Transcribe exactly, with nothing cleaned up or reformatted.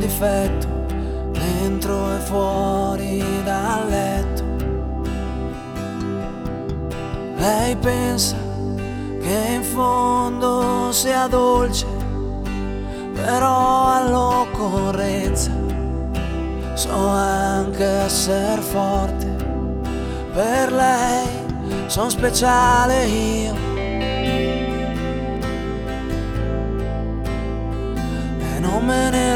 difetto dentro e fuori dal letto. Lei pensa che in fondo sia dolce, però all'occorrenza so anche esser forte. Per lei son speciale io, e non me ne